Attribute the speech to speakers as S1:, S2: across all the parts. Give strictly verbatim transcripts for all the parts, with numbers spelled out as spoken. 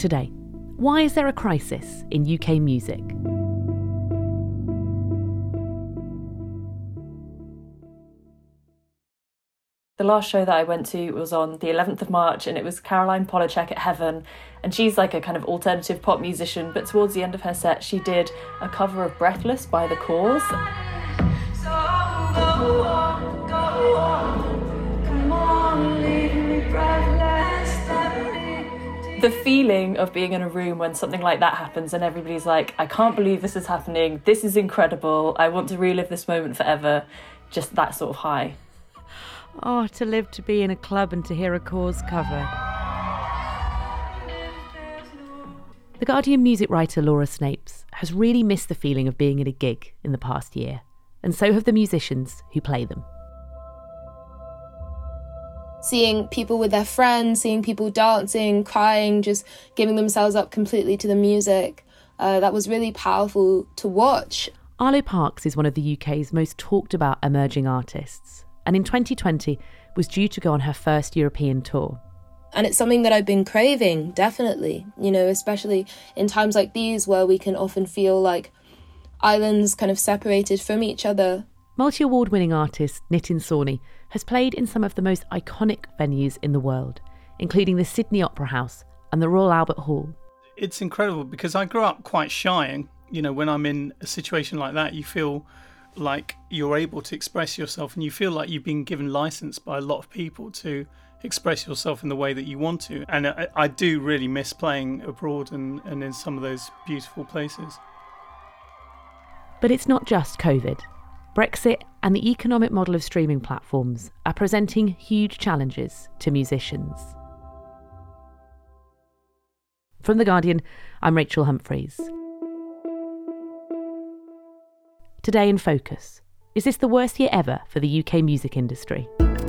S1: Today, why is there a crisis in U K music?
S2: The last show that I went to was on the eleventh of March, and it was Caroline Polachek at Heaven, and she's like a kind of alternative pop musician, but towards the end of her set she did a cover of Breathless by The Cause.
S3: So go on, go on, come on, leave me breathless.
S2: The feeling of being in a room when something like that happens and everybody's like, I can't believe this is happening, this is incredible, I want to relive this moment forever, just that sort of high.
S1: Oh, to live to be in a club and to hear a Cause cover. The Guardian music writer Laura Snapes has really missed the feeling of being at a gig in the past year, and so have the musicians who play them.
S4: Seeing people with their friends, seeing people dancing, crying, just giving themselves up completely to the music, uh, that was really powerful to watch.
S1: Arlo Parks is one of the U K's most talked about emerging artists, and in twenty twenty was due to go on her first European tour.
S4: And it's something that I've been craving, definitely, you know, especially in times like these where we can often feel like islands kind of separated from each other.
S1: Multi-award-winning artist Nitin Sawhney has played in some of the most iconic venues in the world, including the Sydney Opera House and the Royal Albert Hall.
S5: It's incredible because I grew up quite shy, and, you know, when I'm in a situation like that, you feel like you're able to express yourself, and you feel like you've been given license by a lot of people to express yourself in the way that you want to. And I, I do really miss playing abroad and, and in some of those beautiful places.
S1: But it's not just COVID. Brexit and the economic model of streaming platforms are presenting huge challenges to musicians. From The Guardian, I'm Rachel Humphreys. Today in Focus, is this the worst year ever for the U K music industry?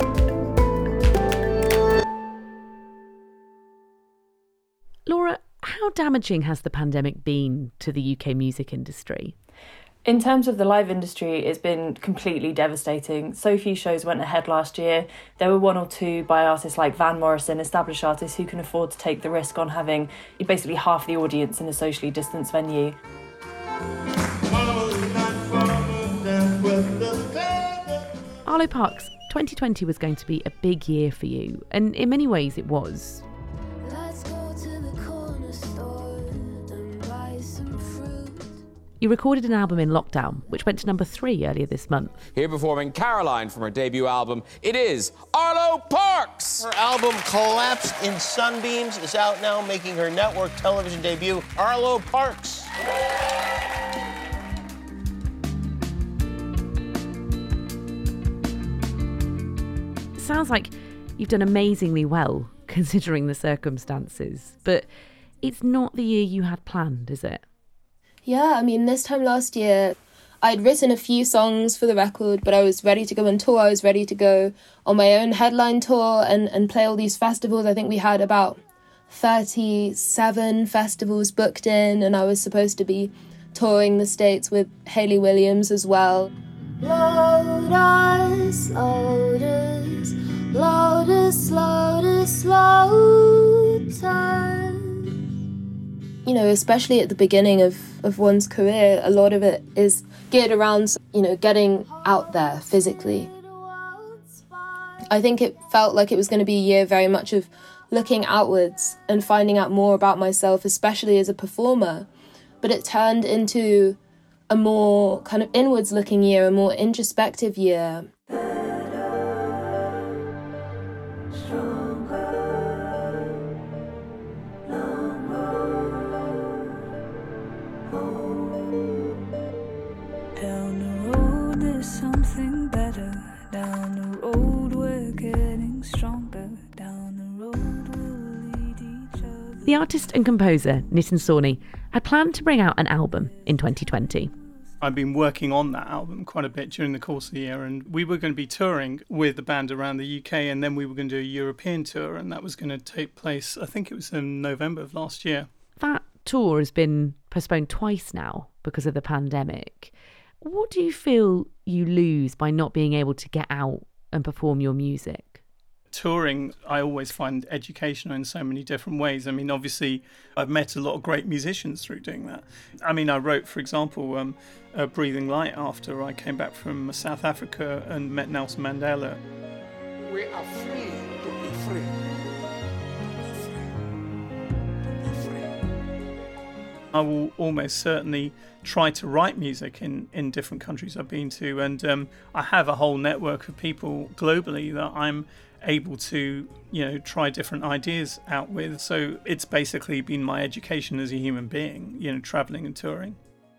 S1: Laura, how damaging has the pandemic been to the U K music industry?
S2: In terms of the live industry, it's been completely devastating. So few shows went ahead last year. There were one or two by artists like Van Morrison, established artists who can afford to take the risk on having basically half the audience in a socially distanced venue.
S1: Arlo Parks, twenty twenty was going to be a big year for you, and in many ways it was. You recorded an album in lockdown, which went to number three earlier this month.
S6: Here performing Caroline from her debut album, it is Arlo Parks!
S7: Her album Collapsed in Sunbeams is out now, making her network television debut, Arlo Parks.
S1: Sounds like you've done amazingly well, considering the circumstances. But it's not the year you had planned, is it?
S4: Yeah, I mean, this time last year, I'd written a few songs for the record, but I was ready to go on tour. I was ready to go on my own headline tour and, and play all these festivals. I think we had about thirty-seven festivals booked in, and I was supposed to be touring the States with Hayley Williams as well. Lotus, Lotus, Lotus, Lotus, Lotus. You know, especially at the beginning of, of one's career, a lot of it is geared around, you know, getting out there physically. I think it felt like it was going to be a year very much of looking outwards and finding out more about myself, especially as a performer. But it turned into a more kind of inwards-looking year, a more introspective year.
S1: The artist and composer, Nitin Sawhney, had planned to bring out an album in twenty twenty.
S5: I've been working on that album quite a bit during the course of the year, and we were going to be touring with the band around the U K, and then we were going to do a European tour, and that was going to take place, I think it was in November of last year.
S1: That tour has been postponed twice now because of the pandemic. What do you feel you lose by not being able to get out and perform your music?
S5: touring, I always find educational in so many different ways. I mean, obviously, I've met a lot of great musicians through doing that. I mean, I wrote, for example, um, uh, Breathing Light after I came back from South Africa and met Nelson Mandela.
S8: We are free to be free.
S5: I will almost certainly try to write music in, in different countries I've been to, and um, I have a whole network of people globally that I'm able to, you know, try different ideas out with. So it's basically been my education as a human being, you know, travelling and touring.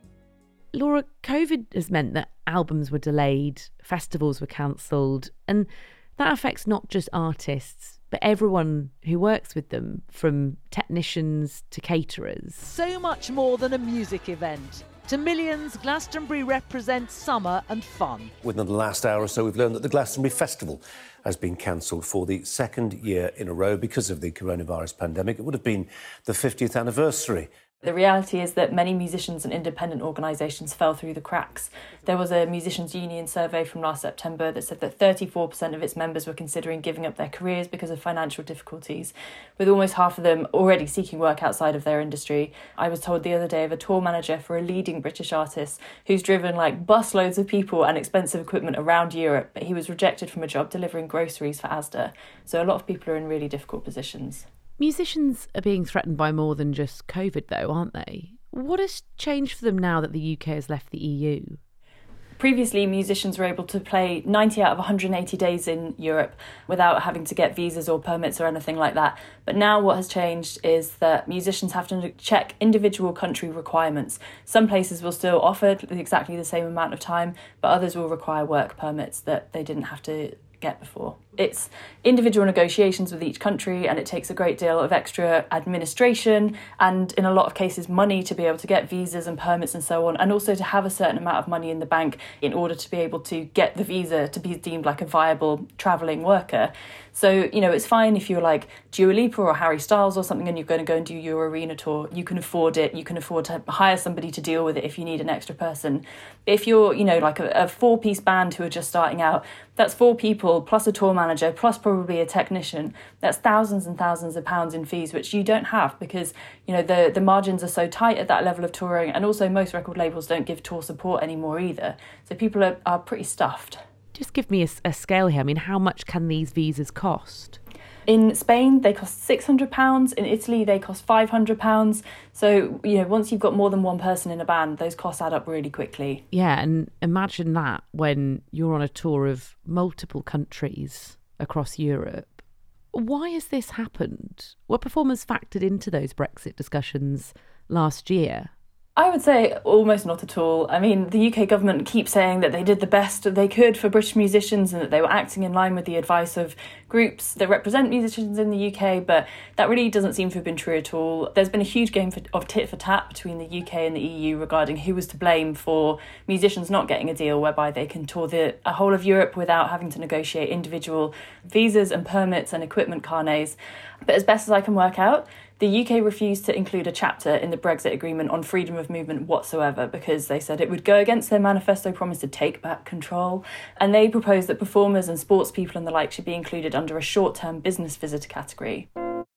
S1: Laura, COVID has meant that albums were delayed, festivals were cancelled, and that affects not just artists, but everyone who works with them, from technicians to caterers.
S9: So much more than a music event. To millions, Glastonbury represents summer and fun.
S10: Within the last hour or so, we've learned that the Glastonbury Festival has been cancelled for the second year in a row because of the coronavirus pandemic. It would have been the fiftieth anniversary.
S2: The reality is that many musicians and independent organisations fell through the cracks. There was a musicians' union survey from last September that said that thirty-four percent of its members were considering giving up their careers because of financial difficulties, with almost half of them already seeking work outside of their industry. I was told the other day of a tour manager for a leading British artist who's driven like busloads of people and expensive equipment around Europe, but he was rejected from a job delivering groceries for Asda. So a lot of people are in really difficult positions.
S1: Musicians are being threatened by more than just COVID, though, aren't they? What has changed for them now that the U K has left the E U?
S2: Previously, musicians were able to play ninety out of one hundred eighty days in Europe without having to get visas or permits or anything like that. But now what has changed is that musicians have to check individual country requirements. Some places will still offer exactly the same amount of time, but others will require work permits that they didn't have to get before. It's individual negotiations with each country, and it takes a great deal of extra administration and, in a lot of cases, money to be able to get visas and permits and so on, and also to have a certain amount of money in the bank in order to be able to get the visa to be deemed like a viable travelling worker. So, you know, it's fine if you're like Dua Lipa or Harry Styles or something and you're going to go and do your arena tour. You can afford it. You can afford to hire somebody to deal with it if you need an extra person. If you're, you know, like a, a four-piece band who are just starting out, that's four people plus a tour manager plus probably a technician. That's thousands and thousands of pounds in fees, which you don't have because, you know, the, the margins are so tight at that level of touring, and also most record labels don't give tour support anymore either. So people are, are pretty stuffed.
S1: Just give me a, a scale here. I mean, how much can these visas cost?
S2: In Spain, they cost six hundred pounds. In Italy, they cost five hundred pounds. So, you know, once you've got more than one person in a band, those costs add up really quickly.
S1: Yeah, and imagine that when you're on a tour of multiple countries across Europe. Why has this happened? Were performers factored into those Brexit discussions last year?
S2: I would say almost not at all. I mean, the U K government keeps saying that they did the best they could for British musicians and that they were acting in line with the advice of groups that represent musicians in the U K, but that really doesn't seem to have been true at all. There's been a huge game for, of tit for tat between the U K and the E U regarding who was to blame for musicians not getting a deal whereby they can tour the a whole of Europe without having to negotiate individual visas and permits and equipment carnets. But as best as I can work out, the U K refused to include a chapter in the Brexit agreement on freedom of movement whatsoever because they said it would go against their manifesto promise to take back control. And they proposed that performers and sports people and the like should be included under a short-term business visitor category.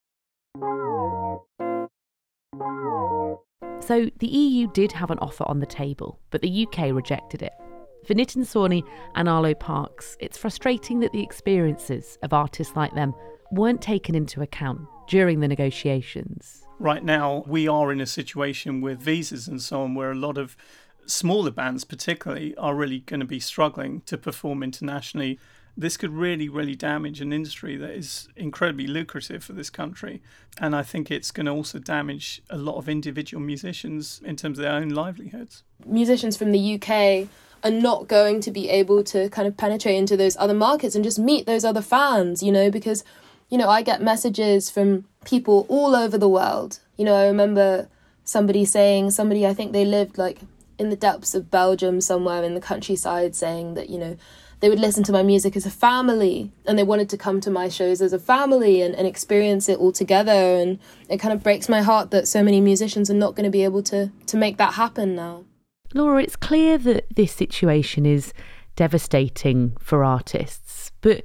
S1: So the E U did have an offer on the table, but the U K rejected it. For Nitin Sawhney and Arlo Parks, it's frustrating that the experiences of artists like them weren't taken into account during the negotiations.
S5: Right now, we are in a situation with visas and so on where a lot of smaller bands particularly are really going to be struggling to perform internationally. This could really, really damage an industry that is incredibly lucrative for this country. And I think it's going to also damage a lot of individual musicians in terms of their own livelihoods.
S4: Musicians from the U K are not going to be able to kind of penetrate into those other markets and just meet those other fans, you know, because, you know, I get messages from people all over the world. You know, I remember somebody saying, somebody, I think they lived like in the depths of Belgium somewhere in the countryside, saying that, you know, they would listen to my music as a family and they wanted to come to my shows as a family and, and experience it all together. And it kind of breaks my heart that so many musicians are not going to be able to, to make that happen now.
S1: Laura, it's clear that this situation is devastating for artists, but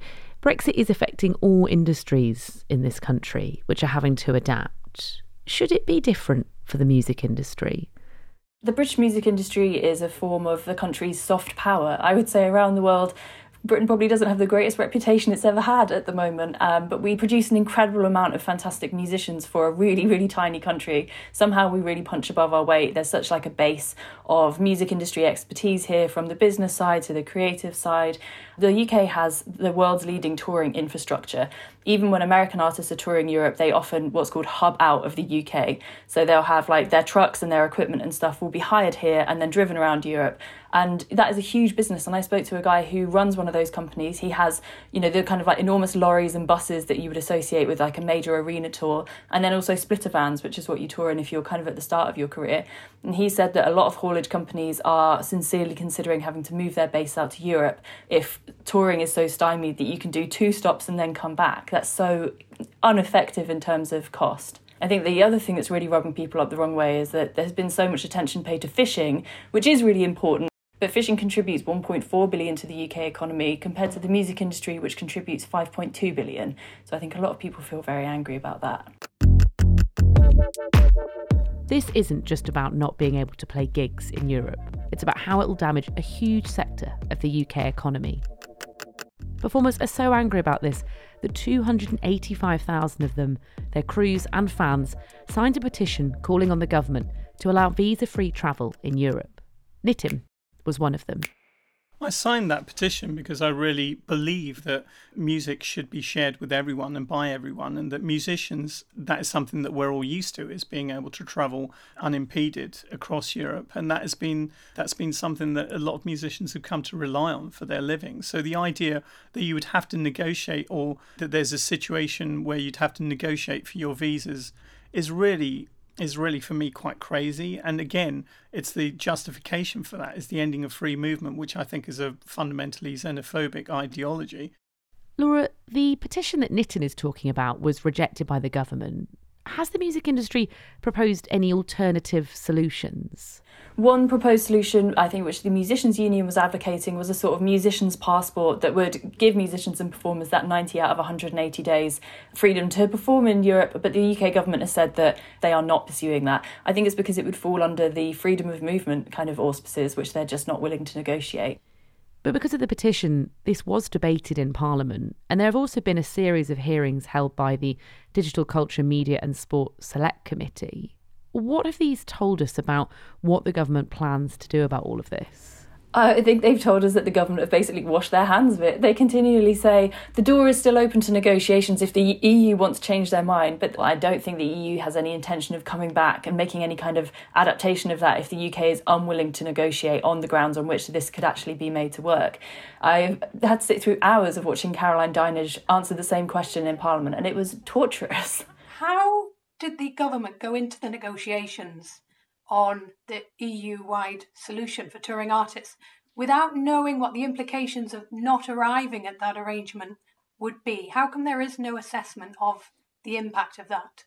S1: Brexit is affecting all industries in this country, which are having to adapt. Should it be different for the music industry?
S2: The British music industry is a form of the country's soft power. I would say around the world, Britain probably doesn't have the greatest reputation it's ever had at the moment, um, but we produce an incredible amount of fantastic musicians for a really, really tiny country. Somehow we really punch above our weight. There's such like a base of music industry expertise here, from the business side to the creative side. The U K has the world's leading touring infrastructure. Even when American artists are touring Europe, they often what's called hub out of the U K. So they'll have like their trucks and their equipment and stuff will be hired here and then driven around Europe. And that is a huge business. And I spoke to a guy who runs one of those companies. He has, you know, the kind of like enormous lorries and buses that you would associate with like a major arena tour. And then also splitter vans, which is what you tour in if you're kind of at the start of your career. And he said that a lot of haulage companies are sincerely considering having to move their base out to Europe if touring is so stymied that you can do two stops and then come back. That's so ineffective in terms of cost. I think the other thing that's really rubbing people up the wrong way is that there's been so much attention paid to fishing, which is really important. But fishing contributes one point four billion to the U K economy compared to the music industry, which contributes five point two billion. So I think a lot of people feel very angry about that.
S1: This isn't just about not being able to play gigs in Europe. It's about how it'll damage a huge sector of the U K economy. Performers are so angry about this that two hundred eighty-five thousand of them, their crews and fans, signed a petition calling on the government to allow visa-free travel in Europe. Nitin was one of them.
S5: I signed that petition because I really believe that music should be shared with everyone and by everyone, and that musicians, that is something that we're all used to, is being able to travel unimpeded across Europe. And that has been that's been something that a lot of musicians have come to rely on for their living. So the idea that you would have to negotiate, or that there's a situation where you'd have to negotiate for your visas, is really is really for me quite crazy. And again, it's the justification for that is the ending of free movement, which I think is a fundamentally xenophobic ideology.
S1: Laura, the petition that Nitin is talking about was rejected by the government. Has the music industry proposed any alternative solutions?
S2: One proposed solution, I think, which the Musicians' Union was advocating, was a sort of musician's passport that would give musicians and performers that ninety out of one hundred eighty days freedom to perform in Europe. But the U K government has said that they are not pursuing that. I think it's because it would fall under the freedom of movement kind of auspices, which they're just not willing to negotiate.
S1: But because of the petition, this was debated in Parliament, and there have also been a series of hearings held by the Digital Culture, Media and Sport Select Committee. What have these told us about what the government plans to do about all of this?
S2: I think they've told us that the government have basically washed their hands of it. They continually say the door is still open to negotiations if the E U wants to change their mind, but I don't think the E U has any intention of coming back and making any kind of adaptation of that if the U K is unwilling to negotiate on the grounds on which this could actually be made to work. I've had to sit through hours of watching Caroline Dinenage answer the same question in Parliament, and it was torturous.
S11: How did the government go into the negotiations on the E U-wide solution for touring artists without knowing what the implications of not arriving at that arrangement would be? How come there is no assessment of the impact of that?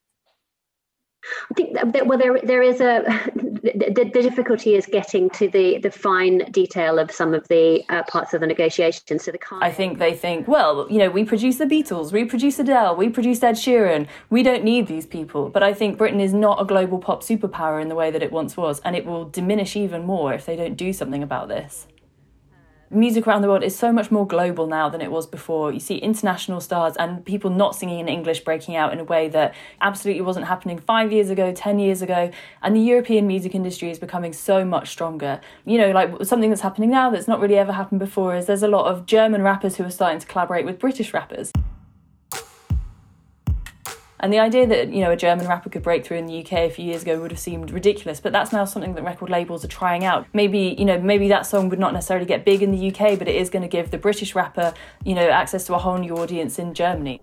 S12: I think that, well, there there is a the, the difficulty is getting to the, the fine detail of some of the uh, parts of the negotiation. So the kind
S2: I think they think, well, you know, we produce the Beatles, we produce Adele, we produce Ed Sheeran. We don't need these people. But I think Britain is not a global pop superpower in the way that it once was, and it will diminish even more if they don't do something about this. Music around the world is so much more global now than it was before. You see international stars and people not singing in English breaking out in a way that absolutely wasn't happening five years ago, ten years ago. And the European music industry is becoming so much stronger. You know, like something that's happening now that's not really ever happened before is there's a lot of German rappers who are starting to collaborate with British rappers. And the idea that, you know, a German rapper could break through in the U K a few years ago would have seemed ridiculous, but that's now something that record labels are trying out. Maybe, you know, maybe that song would not necessarily get big in the U K, but it is going to give the British rapper, you know, access to a whole new audience in Germany.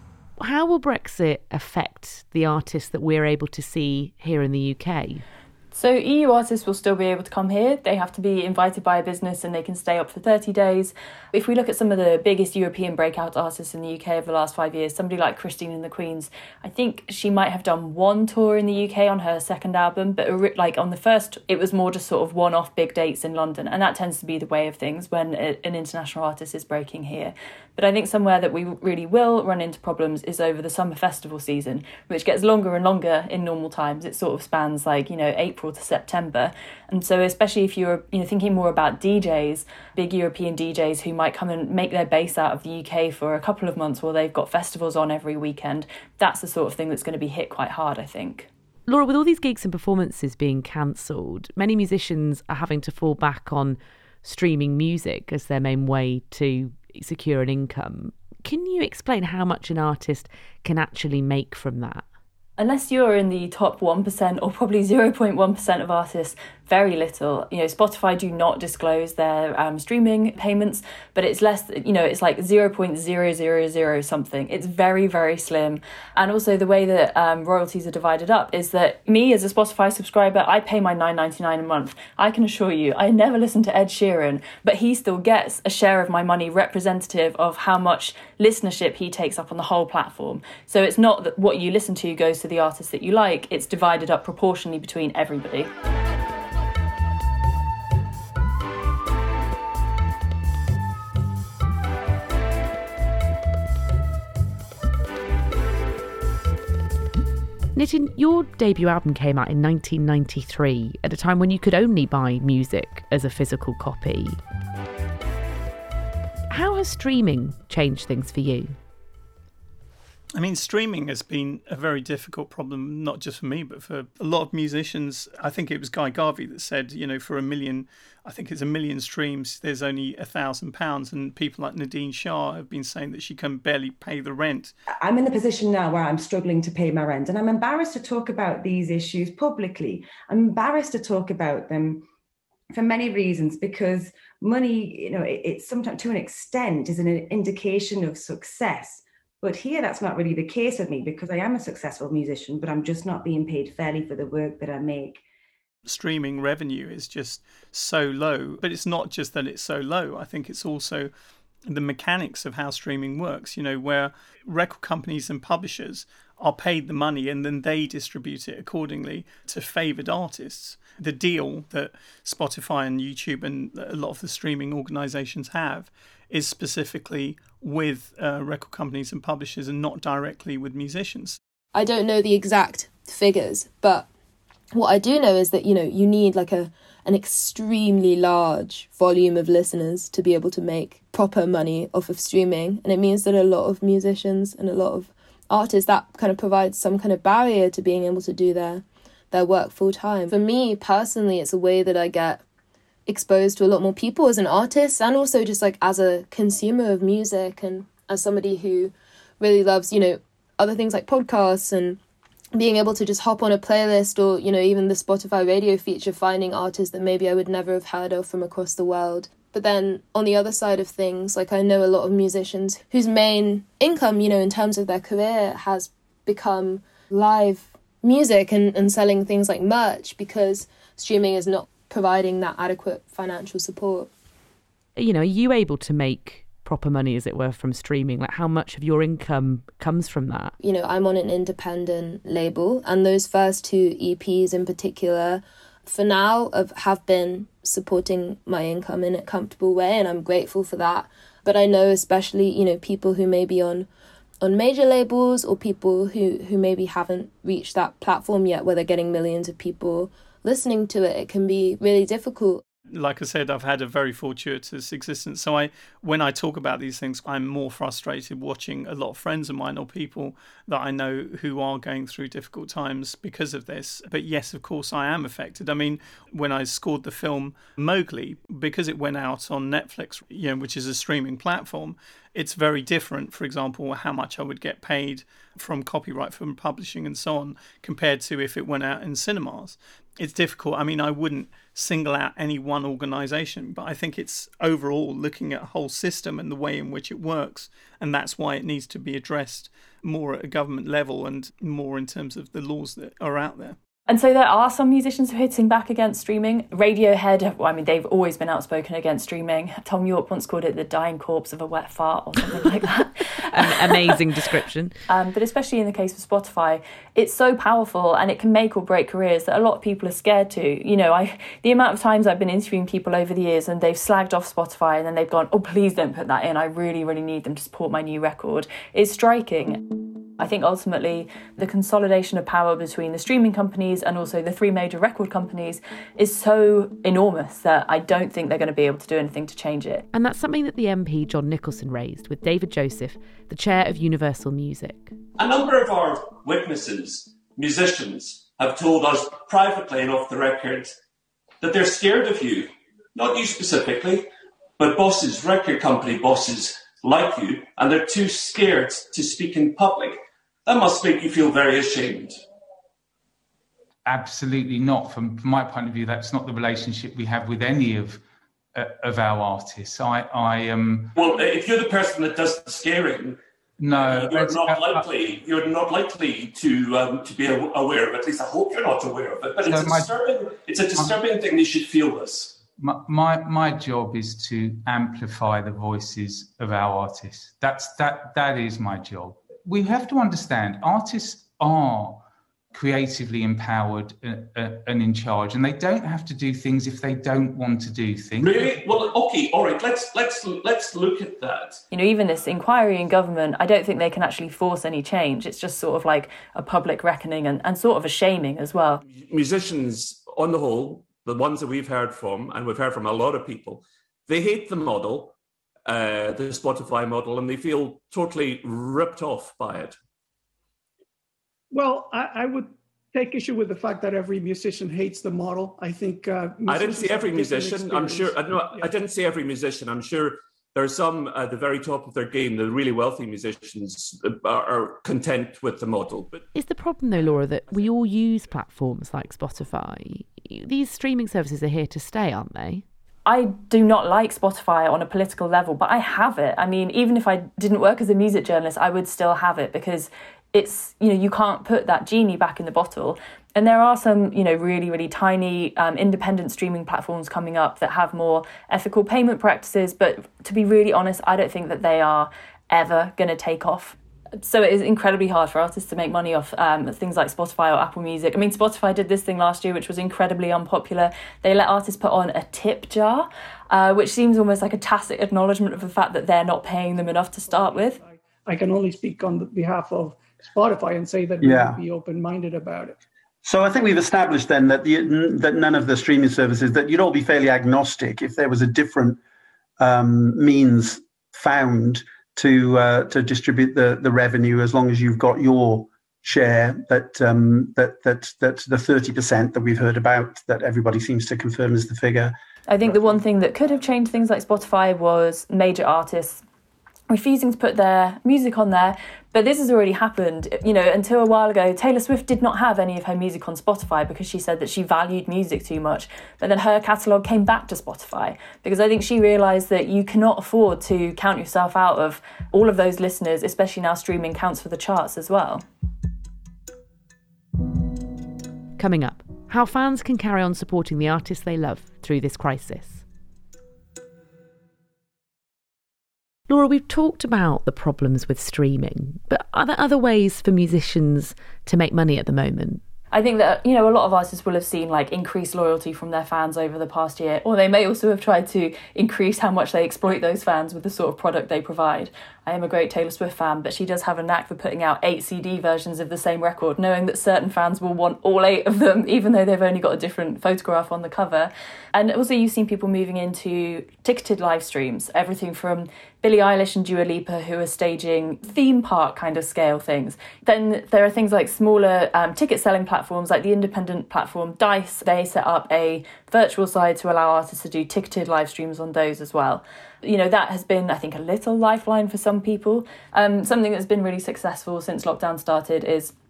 S1: How will Brexit affect the artists that we're able to see here in the U K?
S2: So E U artists will still be able to come here. They have to be invited by a business and they can stay up for thirty days. If we look at some of the biggest European breakout artists in the U K over the last five years, somebody like Christine and the Queens, I think she might have done one tour in the U K on her second album, but like on the first, it was more just sort of one-off big dates in London. And that tends to be the way of things when an international artist is breaking here. But I think somewhere that we really will run into problems is over the summer festival season, which gets longer and longer in normal times. It sort of spans like, you know, April to September. And so especially if you're, you know, thinking more about D Js, big European D Js who might come and make their base out of the U K for a couple of months while they've got festivals on every weekend, that's the sort of thing that's going to be hit quite hard, I think.
S1: Laura, with all these gigs and performances being cancelled, many musicians are having to fall back on streaming music as their main way to secure an income. Can you explain how much an artist can actually make from that?
S2: Unless you're in the top one percent or probably zero point one percent of artists, very little. You know, Spotify do not disclose their um, streaming payments, but it's less, you know, it's like zero point zero zero zero something. It's very, very slim. And also the way that um, royalties are divided up is that me as a Spotify subscriber, I pay my nine ninety-nine a month. I can assure you, I never listen to Ed Sheeran, but he still gets a share of my money representative of how much listenership he takes up on the whole platform. So it's not that what you listen to goes to the artist that you like, it's divided up proportionally between everybody.
S1: Nitin, your debut album came out in nineteen ninety-three, at a time when you could only buy music as a physical copy. How has streaming changed things for you?
S5: I mean, streaming has been a very difficult problem, not just for me, but for a lot of musicians. I think it was Guy Garvey that said, you know, for a million, I think it's a million streams, there's only a thousand pounds. And people like Nadine Shah have been saying that she can barely pay the rent.
S13: I'm in the position now where I'm struggling to pay my rent, and I'm embarrassed to talk about these issues publicly. I'm embarrassed to talk about them for many reasons, because money, you know, it, it's sometimes to an extent is an indication of success. But here, that's not really the case with me, because I am a successful musician, but I'm just not being paid fairly for the work that I make.
S5: Streaming revenue is just so low, but it's not just that it's so low. I think it's also the mechanics of how streaming works, you know, where record companies and publishers are paid the money and then they distribute it accordingly to favoured artists. The deal that Spotify and YouTube and a lot of the streaming organisations have is specifically with uh, record companies and publishers and not directly with musicians.
S4: I don't know the exact figures, but what I do know is that, you know, you need like a an extremely large volume of listeners to be able to make proper money off of streaming. And it means that a lot of musicians and a lot of artists, that kind of provides some kind of barrier to being able to do their, their work full time. For me personally, it's a way that I get exposed to a lot more people as an artist, and also just like as a consumer of music, and as somebody who really loves, you know, other things like podcasts and being able to just hop on a playlist, or, you know, even the Spotify radio feature, finding artists that maybe I would never have heard of from across the world. But then on the other side of things, like I know a lot of musicians whose main income, you know, in terms of their career has become live music and, and selling things like merch, because streaming is not providing that adequate financial support.
S1: You know, are you able to make proper money, as it were, from streaming? Like, how much of your income comes from that?
S4: You know, I'm on an independent label, and those first two E Ps in particular, for now, have been supporting my income in a comfortable way, and I'm grateful for that. But I know especially, you know, people who may be on on major labels, or people who, who maybe haven't reached that platform yet where they're getting millions of people listening to it, it can be really difficult.
S5: Like I said, I've had a very fortuitous existence. So I, when I talk about these things, I'm more frustrated watching a lot of friends of mine or people that I know who are going through difficult times because of this. But yes, of course, I am affected. I mean, when I scored the film Mowgli, because it went out on Netflix, you know, which is a streaming platform, it's very different, for example, how much I would get paid from copyright, from publishing and so on, compared to if it went out in cinemas. It's difficult. I mean, I wouldn't single out any one organisation, but I think it's overall looking at a whole system and the way in which it works. And that's why it needs to be addressed more at a government level and more in terms of the laws that are out there.
S2: And so there are some musicians who are hitting back against streaming. Radiohead, well, I mean, they've always been outspoken against streaming. Tom York once called it the dying corpse of a wet fart or something like that.
S1: An amazing description.
S2: Um, but especially in the case of Spotify, it's so powerful and it can make or break careers that a lot of people are scared to. You know, I the amount of times I've been interviewing people over the years and they've slagged off Spotify and then they've gone, oh, please don't put that in. I really, really need them to support my new record. It's striking. I think ultimately the consolidation of power between the streaming companies and also the three major record companies is so enormous that I don't think they're going to be able to do anything to change it.
S1: And that's something that the M P John Nicholson raised with David Joseph, the chair of Universal Music.
S14: A number of our witnesses, musicians, have told us privately and off the record that they're scared of you. Not you specifically, but bosses, record company bosses like you, and they're too scared to speak in public. That must make you feel very ashamed.
S15: Absolutely not. From, from my point of view, that's not the relationship we have with any of uh, of our artists. I, I um.
S14: Well, if you're the person that does the scaring,
S15: no,
S14: you're not likely. You're not likely to um, to be aware of it. At least I hope you're not aware of it. But it's
S15: so
S14: a
S15: my,
S14: disturbing. It's a disturbing my, thing. You should feel this.
S15: My, my my job is to amplify the voices of our artists. That's that that is my job. We have to understand artists are creatively empowered and in charge, and they don't have to do things if they don't want to do things.
S14: Really? Well, okay, all right. Let's let's let's look at that.
S2: You know, even this inquiry in government, I don't think they can actually force any change. It's just sort of like a public reckoning and, and sort of a shaming as well.
S16: Musicians, on the whole, the ones that we've heard from, and we've heard from a lot of people, they hate the model, uh, the Spotify model, and they feel totally ripped off by it.
S17: Well, I, I would take issue with the fact that every musician hates the model. I think uh,
S16: I didn't say every musician. I'm sure. I, no, yeah. I didn't say every musician. I'm sure there are some at the very top of their game. The really wealthy musicians are, are content with the model. But
S1: is the problem, though, Laura, that we all use platforms like Spotify? These streaming services are here to stay, aren't they?
S2: I do not like Spotify on a political level, but I have it. I mean, even if I didn't work as a music journalist, I would still have it because it's, you know, you can't put that genie back in the bottle. And there are some, you know, really, really tiny um, independent streaming platforms coming up that have more ethical payment practices. But to be really honest, I don't think that they are ever going to take off. So it is incredibly hard for artists to make money off um, things like Spotify or Apple Music. I mean, Spotify did this thing last year, which was incredibly unpopular. They let artists put on a tip jar, uh, which seems almost like a tacit acknowledgement of the fact that they're not paying them enough to start with.
S17: I can only speak on behalf of Spotify and say that
S18: yeah.
S17: we will be open-minded about it.
S18: So I think we've established then that the, that none of the streaming services, that you'd all be fairly agnostic if there was a different um, means found to uh, to distribute the, the revenue, as long as you've got your share, that um, that that that the thirty percent that we've heard about, that everybody seems to confirm as the figure.
S2: I think the one thing that could have changed things like Spotify was major artists refusing to put their music on there. But this has already happened. You know, until a while ago, Taylor Swift did not have any of her music on Spotify because she said that she valued music too much. But then her catalogue came back to Spotify because I think she realised that you cannot afford to count yourself out of all of those listeners, especially now streaming counts for the charts as well.
S1: Coming up, how fans can carry on supporting the artists they love through this crisis. Laura, we've talked about the problems with streaming, but are there other ways for musicians to make money at the moment?
S2: I think that, you know, a lot of artists will have seen like increased loyalty from their fans over the past year, or they may also have tried to increase how much they exploit those fans with the sort of product they provide. I am a great Taylor Swift fan, but she does have a knack for putting out eight C D versions of the same record, knowing that certain fans will want all eight of them, even though they've only got a different photograph on the cover. And also you've seen people moving into ticketed live streams, everything from Billie Eilish and Dua Lipa, who are staging theme park kind of scale things. Then there are things like smaller um, ticket selling platforms, like the independent platform Dice. They set up a virtual side to allow artists to do ticketed live streams on those as well. You know, that has been, I think, a little lifeline for some people. Um, something that's been really successful since lockdown started is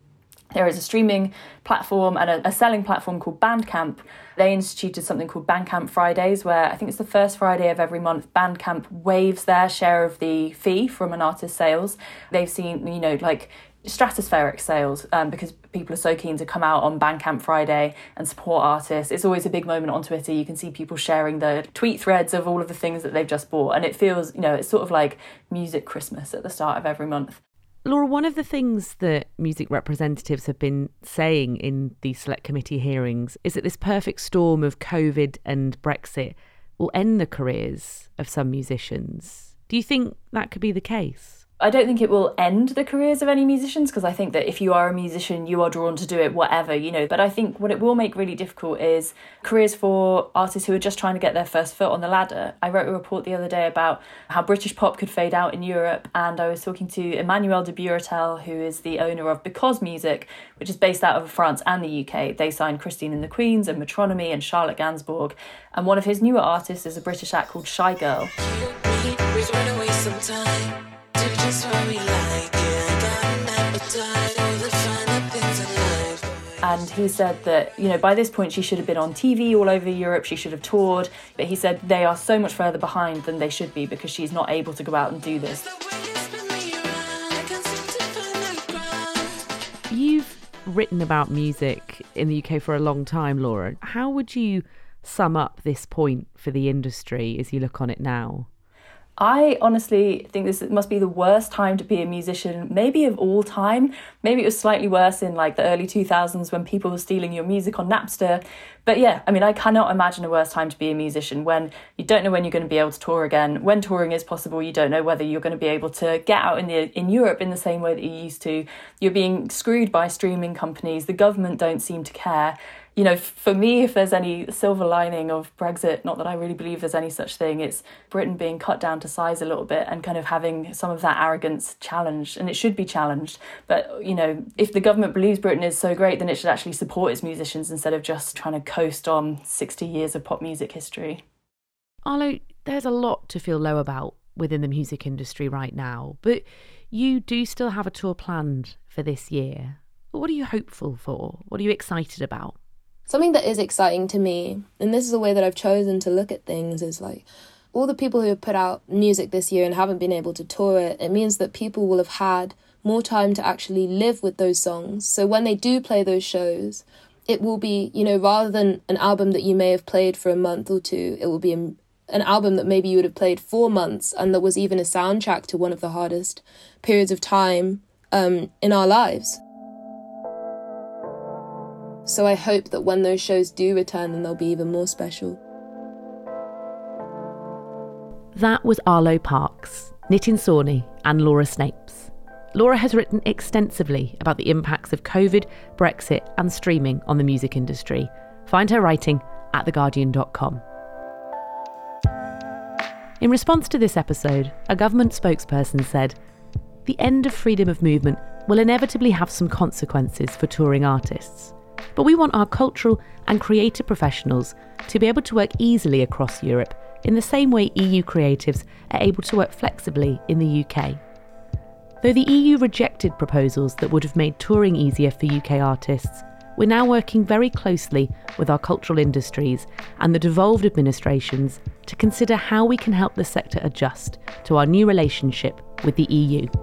S2: There is a streaming platform and a, a selling platform called Bandcamp. They instituted something called Bandcamp Fridays, where I think it's the first Friday of every month, Bandcamp waives their share of the fee from an artist's sales. They've seen, you know, like stratospheric sales um, because people are so keen to come out on Bandcamp Friday and support artists. It's always a big moment on Twitter. You can see people sharing the tweet threads of all of the things that they've just bought. And it feels, you know, it's sort of like music Christmas at the start of every month.
S1: Laura, one of the things that music representatives have been saying in these select committee hearings is that this perfect storm of COVID and Brexit will end the careers of some musicians. Do you think that could be the case?
S2: I don't think it will end the careers of any musicians, because I think that if you are a musician, you are drawn to do it, whatever, you know. But I think what it will make really difficult is careers for artists who are just trying to get their first foot on the ladder. I wrote a report the other day about how British pop could fade out in Europe, and I was talking to Emmanuel de Buratel, who is the owner of Because Music, which is based out of France and the U K. They signed Christine and the Queens and Metronomy and Charlotte Gainsbourg. And one of his newer artists is a British act called Shy Girl. And he said that, you know, by this point she should have been on T V all over Europe, she should have toured, but he said they are so much further behind than they should be because she's not able to go out and do this.
S1: You've written about music in the U K for a long time, Laura. How would you sum up this point for the industry as you look on it now?
S2: I honestly think this must be the worst time to be a musician, maybe of all time. Maybe it was slightly worse in like the early two thousands when people were stealing your music on Napster. But yeah, I mean, I cannot imagine a worse time to be a musician when you don't know when you're going to be able to tour again. When touring is possible, you don't know whether you're going to be able to get out in the in Europe in the same way that you used to. You're being screwed by streaming companies. The government don't seem to care. You know, for me, if there's any silver lining of Brexit, not that I really believe there's any such thing, it's Britain being cut down to size a little bit and kind of having some of that arrogance challenged. And it should be challenged. But, you know, if the government believes Britain is so great, then it should actually support its musicians instead of just trying to coast on sixty years of pop music history.
S1: Arlo, there's a lot to feel low about within the music industry right now, but you do still have a tour planned for this year. What are you hopeful for? What are you excited about?
S4: Something that is exciting to me, and this is the way that I've chosen to look at things, is like all the people who have put out music this year and haven't been able to tour it, it means that people will have had more time to actually live with those songs. So when they do play those shows, it will be, you know, rather than an album that you may have played for a month or two, it will be a, an album that maybe you would have played four months and that was even a soundtrack to one of the hardest periods of time um, in our lives. So I hope that when those shows do return, then they'll be even more special.
S1: That was Arlo Parks, Nitin Sawhney and Laura Snapes. Laura has written extensively about the impacts of COVID, Brexit and streaming on the music industry. Find her writing at the guardian dot com. In response to this episode, a government spokesperson said, "The end of freedom of movement will inevitably have some consequences for touring artists. But we want our cultural and creative professionals to be able to work easily across Europe in the same way E U creatives are able to work flexibly in the U K. Though the E U rejected proposals that would have made touring easier for U K artists, we're now working very closely with our cultural industries and the devolved administrations to consider how we can help the sector adjust to our new relationship with the E U."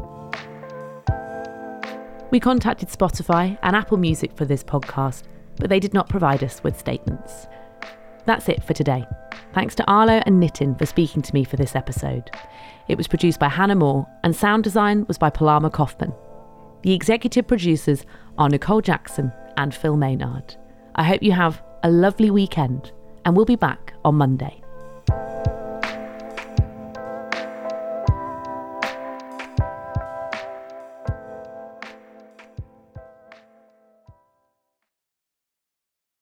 S1: We contacted Spotify and Apple Music for this podcast, but they did not provide us with statements. That's it for today. Thanks to Arlo and Nitin for speaking to me for this episode. It was produced by Hannah Moore and sound design was by Palama Kaufman. The executive producers are Nicole Jackson and Phil Maynard. I hope you have a lovely weekend and we'll be back on Monday.